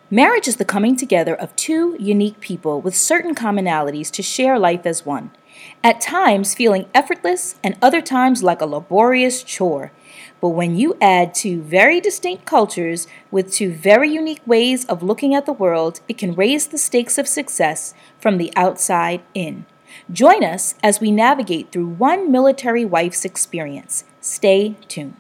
Marriage is the coming together of two unique people with certain commonalities to share life as one, at times feeling effortless and other times like a laborious chore. But when you add two very distinct cultures with two very unique ways of looking at the world, it can raise the stakes of success from the outside in. Join us as we navigate through one military wife's experience. Stay tuned.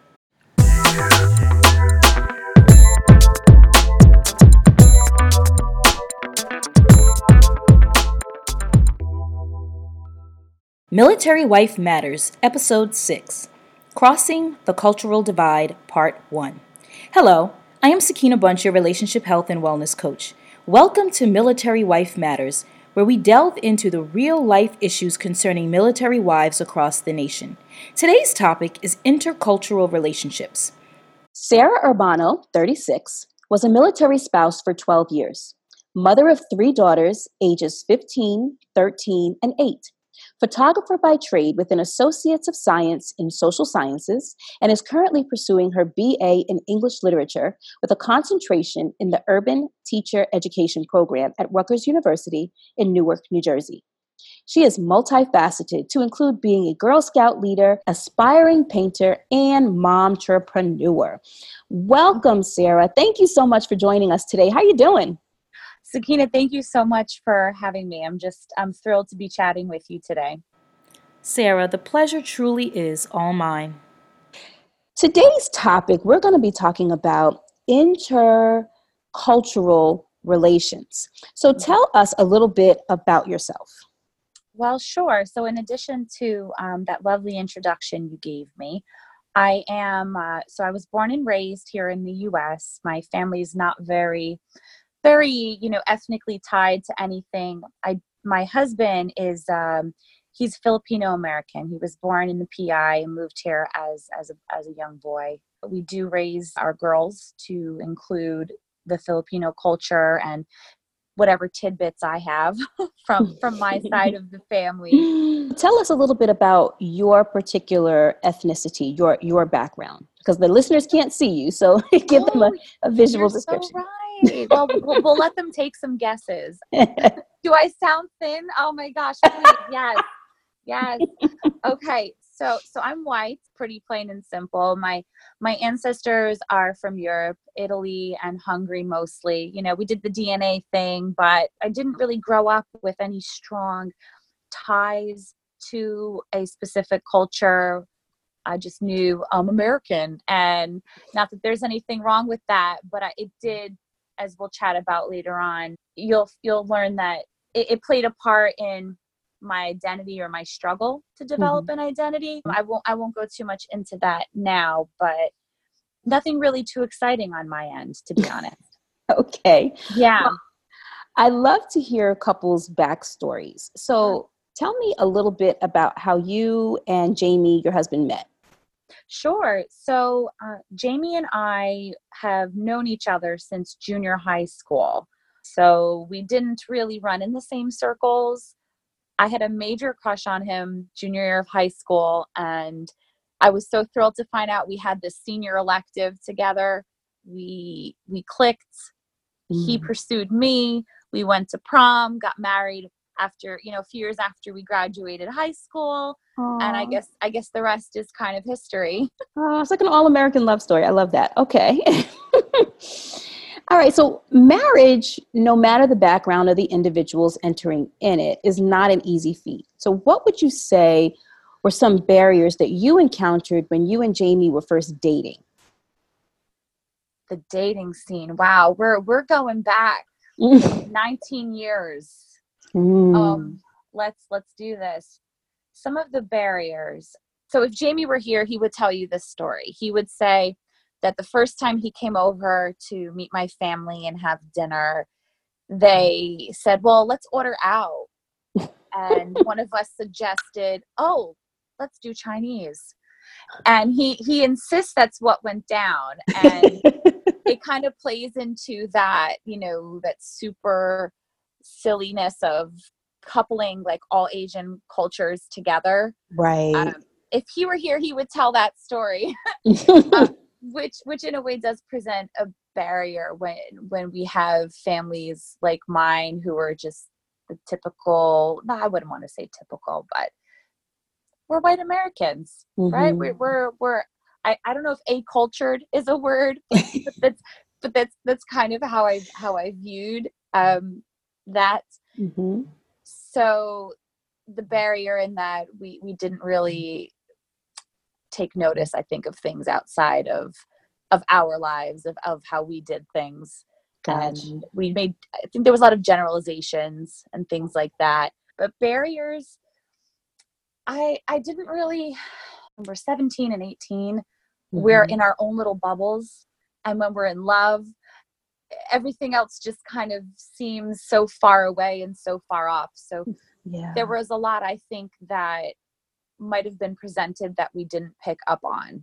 Military Wife Matters, Episode 6, Crossing the Cultural Divide, Part 1. Hello, I am Sakina Bunch, your relationship health and wellness coach. Welcome to Military Wife Matters, where we delve into the real-life issues concerning military wives across the nation. Today's topic is intercultural relationships. Sarah Urbano, 36, was a military spouse for 12 years, mother of 3 daughters, ages 15, 13, and 8. Photographer by trade with an Associates of Science in Social Sciences, and is currently pursuing her BA in English Literature with a concentration in the Urban Teacher Education Program at Rutgers University in Newark, New Jersey. She is multifaceted to include being a Girl Scout leader, aspiring painter, and momtrepreneur. Welcome, Sarah. Thank you so much for joining us today. How are you doing? Sakina, thank you so much for having me. I'm thrilled to be chatting with you today. Sarah, the pleasure truly is all mine. Today's topic, we're going to be talking about intercultural relations. So tell us a little bit about yourself. Well, sure. So in addition to that lovely introduction you gave me, I was born and raised here in the U.S. My family is not very, ethnically tied to anything. My husband is, he's Filipino American. He was born in the PI and moved here as a young boy. We do raise our girls to include the Filipino culture and whatever tidbits I have from my side of the family. Tell us a little bit about your particular ethnicity, your background, because the listeners can't see you, so give them a visual description. So right. Well, we'll let them take some guesses. Do I sound thin? Oh my gosh, please. Yes. Okay. So I'm white, pretty plain and simple. My ancestors are from Europe, Italy, and Hungary mostly. We did the DNA thing, but I didn't really grow up with any strong ties to a specific culture. I just knew I'm American, and not that there's anything wrong with that, but it did, as we'll chat about later on, you'll learn that it played a part in my identity or my struggle to develop an identity. I won't go too much into that now, but nothing really too exciting on my end, to be honest. Okay. Yeah. Well, I love to hear couples' backstories. So tell me a little bit about how you and Jamie, your husband, met. Sure. So Jamie and I have known each other since junior high school. So we didn't really run in the same circles. I had a major crush on him junior year of high school, and I was so thrilled to find out we had this senior elective together. We clicked. He pursued me. We went to prom, got married after, a few years after we graduated high school. Aww. And I guess the rest is kind of history. Oh, it's like an all-American love story. I love that. Okay. All right. So marriage, no matter the background of the individuals entering in it, is not an easy feat. So what would you say were some barriers that you encountered when you and Jamie were first dating? The dating scene. Wow. We're going back 19 years. Let's do this. Some of the barriers. So if Jamie were here, he would tell you this story. He would say that the first time he came over to meet my family and have dinner, they said, well, let's order out. And one of us suggested, oh, let's do Chinese. And he insists that's what went down. And it kind of plays into that, that super silliness of coupling like all Asian cultures together. Right. If he were here, he would tell that story. which in a way does present a barrier when we have families like mine who are just the typical, no, I wouldn't want to say typical, but we're white Americans, right? We're I don't know if accultured is a word, but that's kind of how I viewed that. So the barrier in that we didn't really take notice, I think, of things outside of our lives, of how we did things. Gotcha. And I think there was a lot of generalizations and things like that. But barriers, I didn't really, when we're 17 and 18, we're in our own little bubbles. And when we're in love, everything else just kind of seems so far away and so far off. So there was a lot, I think, that might have been presented that we didn't pick up on.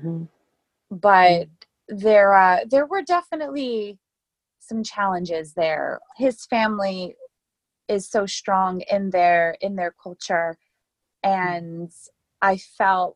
But there were definitely some challenges there. His family is so strong in their culture, and I felt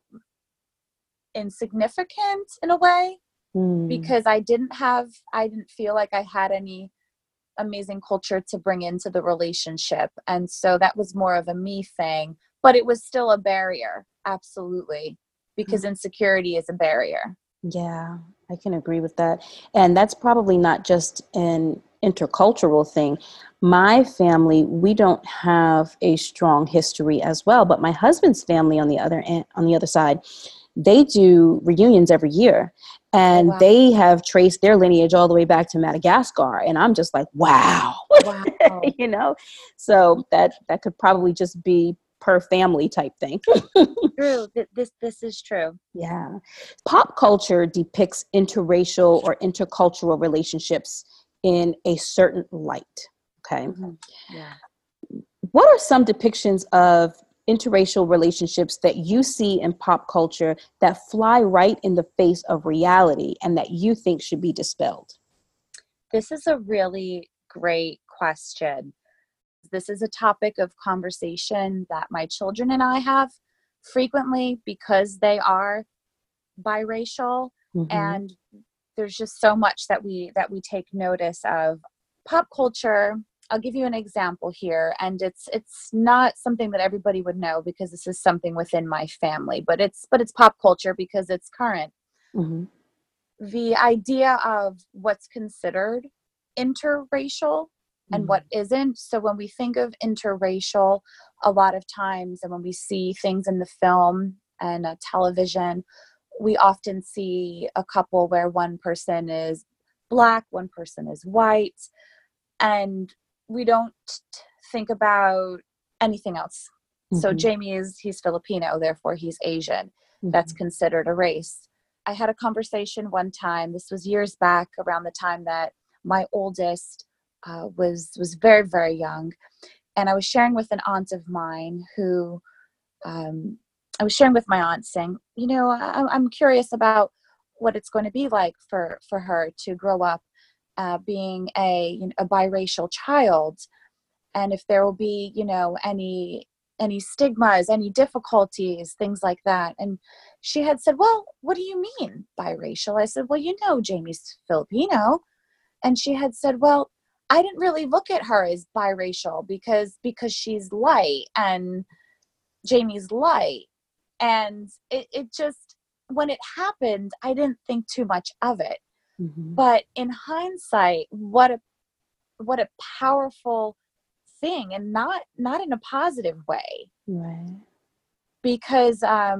insignificant in a way because I didn't feel like I had any amazing culture to bring into the relationship. And so that was more of a me thing, but it was still a barrier. Absolutely. Because insecurity is a barrier. Yeah, I can agree with that. And that's probably not just an intercultural thing. My family, we don't have a strong history as well, but my husband's family on the other side, they do reunions every year, and they have traced their lineage all the way back to Madagascar. And I'm just like, wow. You know, so that could probably just be per family type thing. True. This is true. Yeah. Pop culture depicts interracial or intercultural relationships in a certain light. Okay. Yeah. What are some depictions of interracial relationships that you see in pop culture that fly right in the face of reality and that you think should be dispelled? This is a really great question. This is a topic of conversation that my children and I have frequently because they are biracial, and there's just so much that we take notice of. Pop culture, I'll give you an example here, and it's not something that everybody would know because this is something within my family, but it's pop culture because it's current. The idea of what's considered interracial and what isn't. So when we think of interracial, a lot of times, and when we see things in the film and television, we often see a couple where one person is Black, one person is white, and we don't think about anything else. So Jamie he's Filipino, therefore he's Asian. That's considered a race. I had a conversation one time, this was years back, around the time that my oldest was very, very young. And I was sharing with an aunt of mine who, I was sharing with my aunt saying, you know, I'm curious about what it's going to be like for her to grow up being a biracial child. And if there will be, you know, any stigmas, any difficulties, things like that. And she had said, well, what do you mean biracial? I said, well, you know, Jamie's Filipino. And she had said, well, I didn't really look at her as biracial because she's light and Jamie's light. And it just, when it happened, I didn't think too much of it. But in hindsight, what a powerful thing, and not in a positive way. Right. Because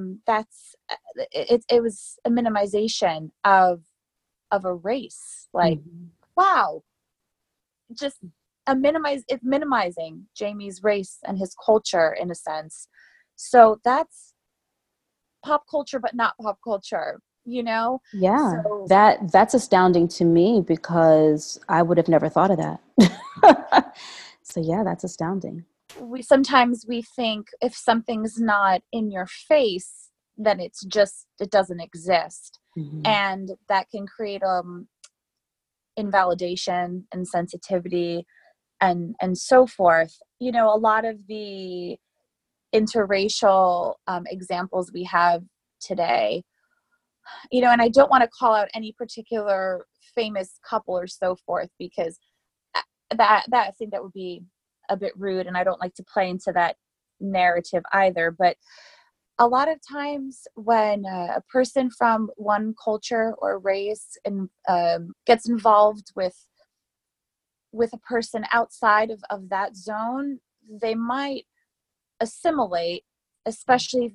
it was a minimization of a race. Like, wow, just it's minimizing Jamie's race and his culture in a sense. So that's pop culture, but not pop culture, you know? Yeah, so, that's astounding to me because I would have never thought of that. So yeah, that's astounding. Sometimes we think if something's not in your face, then it doesn't exist. And that can create invalidation and sensitivity and so forth. You know, a lot of the interracial examples we have today and I don't want to call out any particular famous couple or so forth, because I think that would be a bit rude, and I don't like to play into that narrative either. But a lot of times when a person from one culture or race and gets involved with a person outside of that zone, they might assimilate, especially if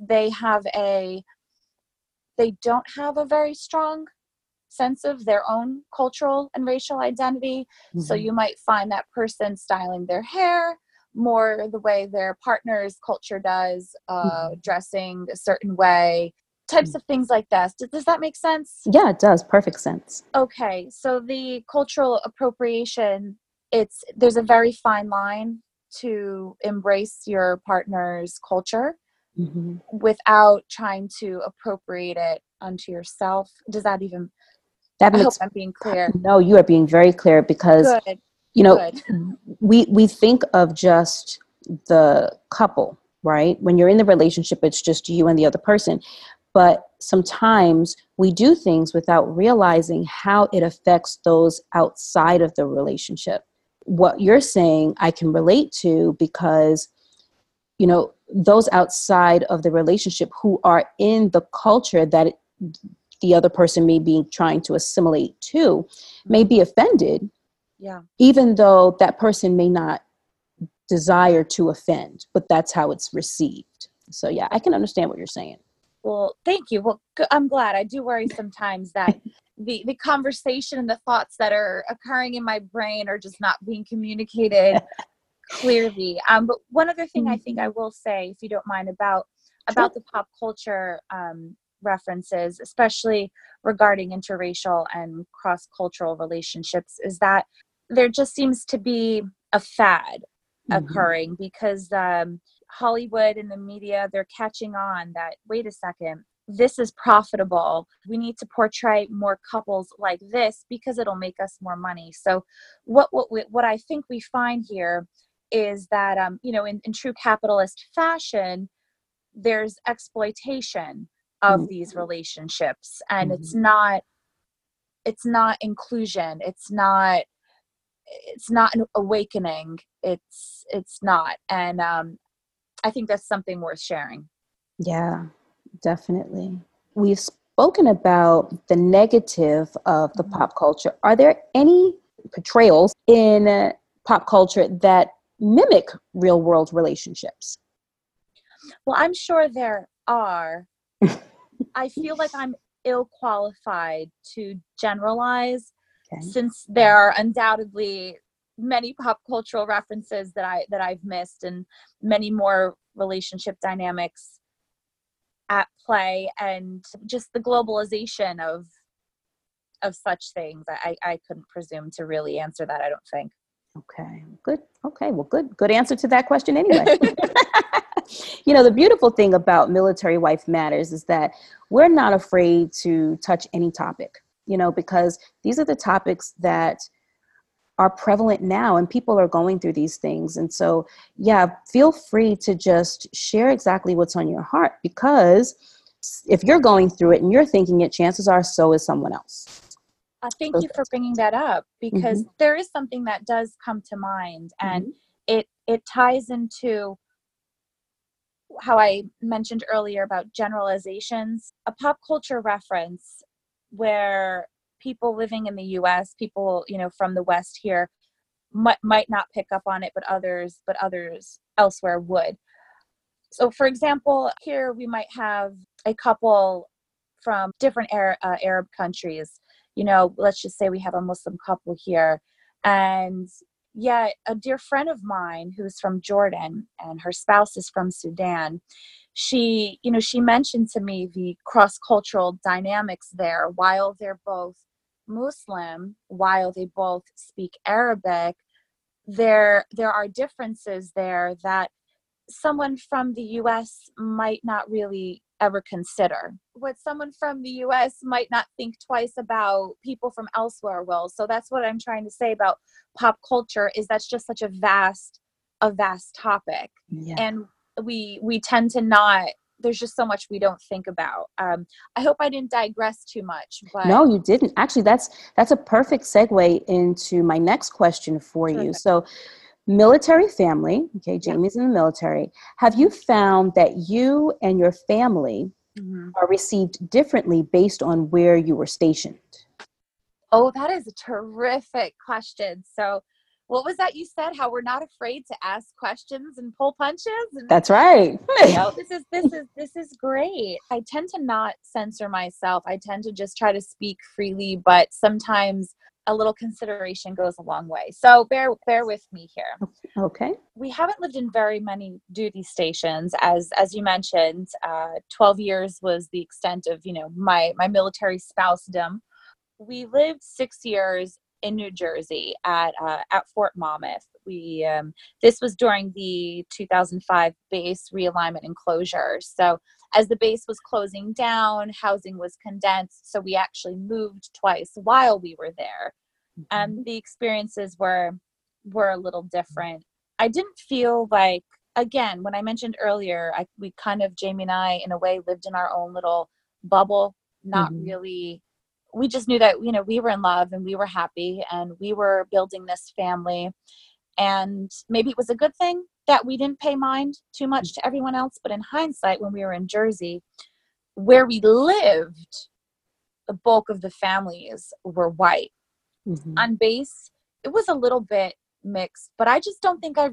they don't have a very strong sense of their own cultural and racial identity. Mm-hmm. So you might find that person styling their hair more the way their partner's culture does, dressing a certain way, types of things like this. Does that make sense? Yeah, it does. Perfect sense. Okay. So the cultural appropriation, there's a very fine line to embrace your partner's culture without trying to appropriate it onto yourself. Does that even... I hope I'm being clear. No, you are being very clear, because Good. we think of just the couple, right? When you're in the relationship, it's just you and the other person. But sometimes we do things without realizing how it affects those outside of the relationship. What you're saying, I can relate to, because, those outside of the relationship who are in the culture that the other person may be trying to assimilate to may be offended, even though that person may not desire to offend, but that's how it's received. So yeah, I can understand what you're saying. Well, thank you. Well, I'm glad. I do worry sometimes that the conversation and the thoughts that are occurring in my brain are just not being communicated clearly. But one other thing I think I will say, if you don't mind, about the pop culture references, especially regarding interracial and cross-cultural relationships, is that there just seems to be a fad occurring, because Hollywood and the media, they're catching on that, wait a second, this is profitable. We need to portray more couples like this because it'll make us more money. So what I think we find here is that, in true capitalist fashion, there's exploitation of these relationships, and it's not inclusion. It's not an awakening. It's not. And I think that's something worth sharing. Yeah, definitely. We've spoken about the negative of the pop culture. Are there any portrayals in pop culture that mimic real world relationships? Well, I'm sure there are. I feel like I'm ill qualified to generalize, since there are undoubtedly many pop cultural references that I've missed, and many more relationship dynamics at play, and just the globalization of such things. I couldn't presume to really answer that, I don't think. Okay, good. Okay, well, good answer to that question anyway. The beautiful thing about Military Wife Matters is that we're not afraid to touch any topic, because these are the topics that are prevalent now, and people are going through these things. And so, yeah, feel free to just share exactly what's on your heart, because if you're going through it and you're thinking it, chances are so is someone else. Thank you for bringing that up, because there is something that does come to mind, and it ties into how I mentioned earlier about generalizations. A pop culture reference where people living in the US, people, from the West here, might not pick up on it, but others elsewhere would. So, for example, here we might have a couple from different Arab countries. Let's just say we have a Muslim couple here, and yet a dear friend of mine who's from Jordan and her spouse is from Sudan, she mentioned to me the cross-cultural dynamics there. While they're both Muslim, while they both speak Arabic, there are differences there that someone from the US might not really ever consider. What someone from the US might not think twice about, people from elsewhere will. So that's what I'm trying to say about pop culture, is that's just such a vast topic. Yeah. And we tend to not there's just so much we don't think about. I hope I didn't digress too much, but No, you didn't. Actually, that's a perfect segue into my next question for you. So, military family, okay, Jamie's in the military. Have you found that you and your family are received differently based on where you were stationed? Oh, that is a terrific question. So, what was that you said? How we're not afraid to ask questions and pull punches? And, That's right. this is great. I tend to not censor myself. I tend to just try to speak freely, but sometimes a little consideration goes a long way. So bear with me here. Okay. We haven't lived in very many duty stations, as you mentioned. 12 years was the extent of my military spousedom. We lived 6 years in New Jersey at Fort Monmouth. We this was during the 2005 base realignment and closure. So as the base was closing down, housing was condensed. So we actually moved twice while we were there, and the experiences were a little different. I didn't feel like, again, when I mentioned earlier, we kind of, Jamie and I, in a way, lived in our own little bubble, not really. We just knew that, we were in love and we were happy and we were building this family. And maybe it was a good thing that we didn't pay mind too much to everyone else. But in hindsight, when we were in Jersey, where we lived, the bulk of the families were white. On base, it was a little bit mixed, but I just don't think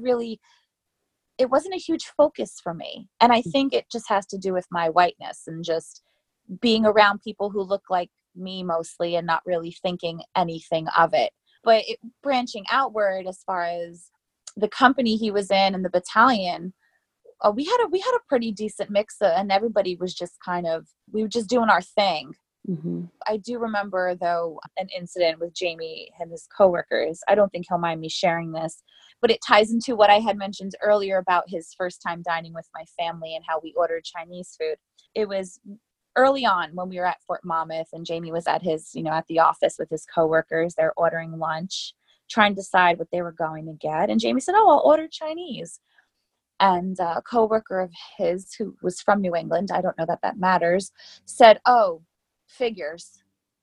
it wasn't a huge focus for me. And I think it just has to do with my whiteness and just being around people who look like me mostly and not really thinking anything of it. But branching outward, as far as the company he was in and the battalion, we had a pretty decent mix, and everybody was just we were just doing our thing. I do remember, though, an incident with Jamie and his coworkers. I don't think he'll mind me sharing this, but it ties into what I had mentioned earlier about his first time dining with my family and how we ordered Chinese food. It was early on when we were at Fort Monmouth, and Jamie was at his, at the office with his coworkers. They're ordering lunch, trying to decide what they were going to get. And Jamie said, "Oh, I'll order Chinese." And a coworker of his who was from New England, I don't know that matters, said, "Oh, figures."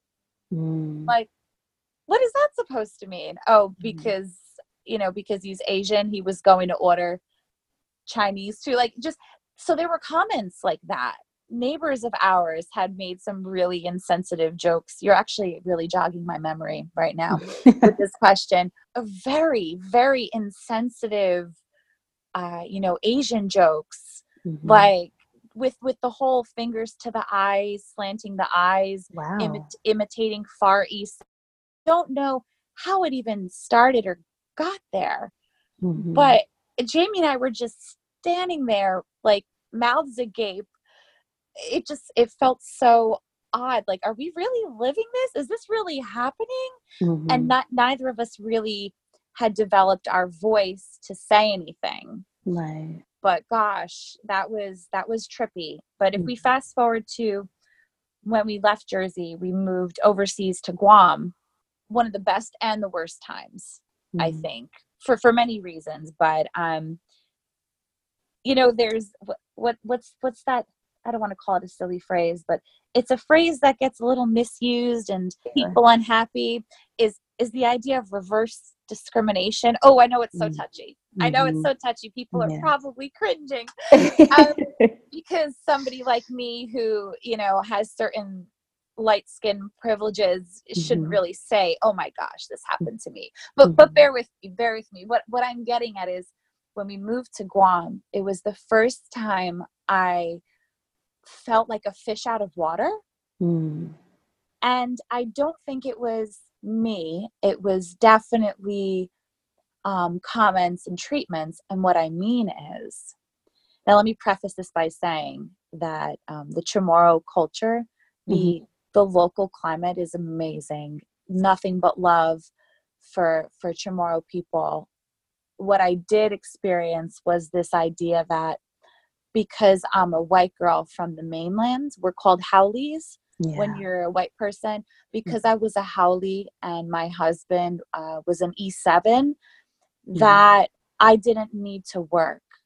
Like, what is that supposed to mean? Oh, because he's Asian, he was going to order Chinese too. Like, just, so there were comments like that. Neighbors of ours had made some really insensitive jokes. You're actually really jogging my memory right now with this question. A very, very insensitive, Asian jokes, like with the whole fingers to the eyes, slanting the eyes, imitating Far East. Don't know how it even started or got there, but Jamie and I were just standing there, like, mouths agape. It felt so odd. Like, are we really living this? Is this really happening? And neither of us really had developed our voice to say anything. Right. But gosh, that was trippy. But if we fast forward to when we left Jersey, we moved overseas to Guam. One of the best and the worst times, I think, for many reasons. But there's what's that? I don't want to call it a silly phrase, but it's a phrase that gets a little misused and people unhappy, is the idea of reverse discrimination. Oh, I know it's so touchy. I know it's so touchy. People are probably cringing because somebody like me who, has certain light skin privileges shouldn't really say, "Oh my gosh, this happened to me." But bear with me. What I'm getting at is, when we moved to Guam, it was the first time I felt like a fish out of water. And I don't think it was me. It was definitely comments and treatments. And what I mean is, now let me preface this by saying that the Chamorro culture, the local climate is amazing. Nothing but love for Chamorro people. What I did experience was this idea that because I'm a white girl from the mainland, we're called haoles when you're a white person. Because I was a haole and my husband was an E7, that I didn't need to work.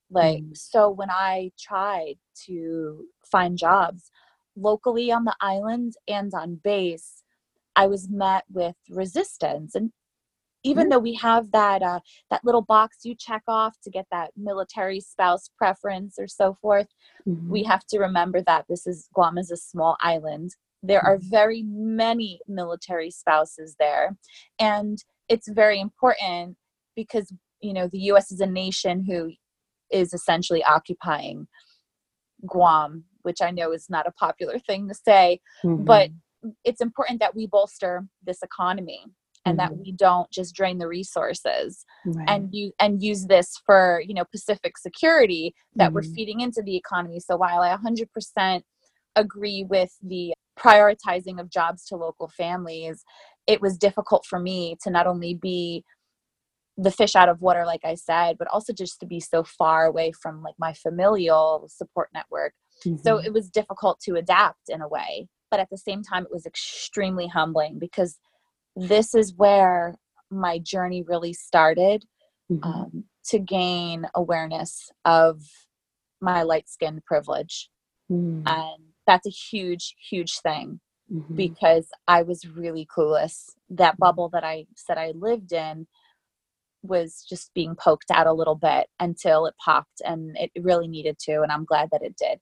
Like, so when I tried to find jobs locally on the island and on base, I was met with resistance. And even though we have that little box you check off to get that military spouse preference or so forth, we have to remember that Guam is a small island. There are very many military spouses there. And it's very important because, the U.S. is a nation who is essentially occupying Guam, which I know is not a popular thing to say, but it's important that we bolster this economy and that we don't just drain the resources and use this for, Pacific security that we're feeding into the economy. So while I 100% agree with the prioritizing of jobs to local families, it was difficult for me to not only be the fish out of water, like I said, but also just to be so far away from like my familial support network. So it was difficult to adapt in a way, but at the same time, it was extremely humbling because this is where my journey really started, to gain awareness of my light skin privilege. And that's a huge, huge thing because I was really clueless. That bubble that I said I lived in was just being poked out a little bit until it popped, and it really needed to, and I'm glad that it did.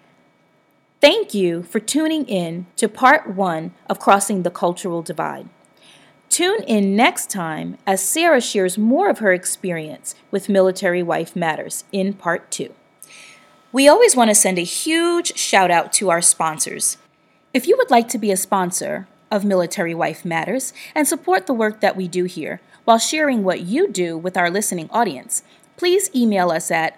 Thank you for tuning in to part 1 of Crossing the Cultural Divide. Tune in next time as Sarah shares more of her experience with Military Wife Matters in part 2. We always want to send a huge shout out to our sponsors. If you would like to be a sponsor of Military Wife Matters and support the work that we do here while sharing what you do with our listening audience, please email us at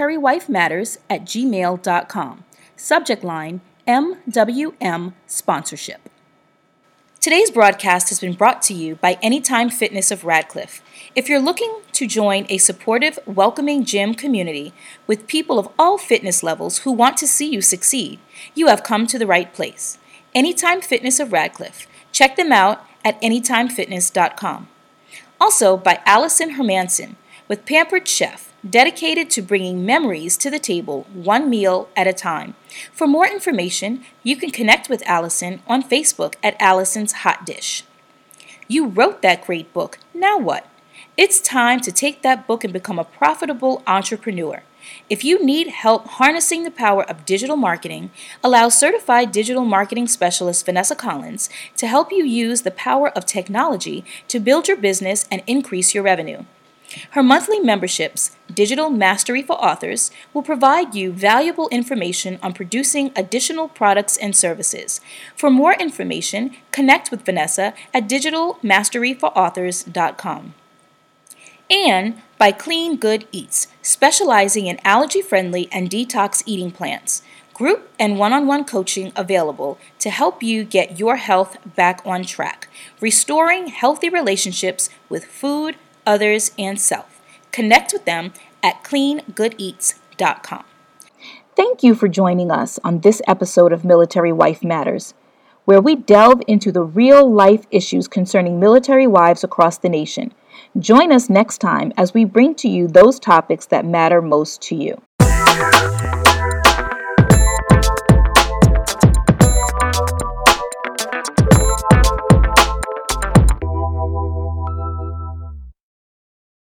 militarywifematters@gmail.com. Subject line MWM Sponsorship. Today's broadcast has been brought to you by Anytime Fitness of Radcliffe. If you're looking to join a supportive, welcoming gym community with people of all fitness levels who want to see you succeed, you have come to the right place. Anytime Fitness of Radcliffe. Check them out at anytimefitness.com. Also by Allison Hermanson with Pampered Chef, dedicated to bringing memories to the table one meal at a time. For more information, you can connect with Allison on Facebook at Allison's Hot Dish. You wrote that great book. Now what? It's time to take that book and become a profitable entrepreneur. If you need help harnessing the power of digital marketing, allow certified digital marketing specialist Vanessa Collins to help you use the power of technology to build your business and increase your revenue. Her monthly memberships, Digital Mastery for Authors, will provide you valuable information on producing additional products and services. For more information, connect with Vanessa at digitalmasteryforauthors.com. And by Clean Good Eats, specializing in allergy-friendly and detox eating plans. Group and one-on-one coaching available to help you get your health back on track, restoring healthy relationships with food, others, and self. Connect with them at cleangoodeats.com. Thank you for joining us on this episode of Military Wife Matters, where we delve into the real-life issues concerning military wives across the nation. Join us next time as we bring to you those topics that matter most to you.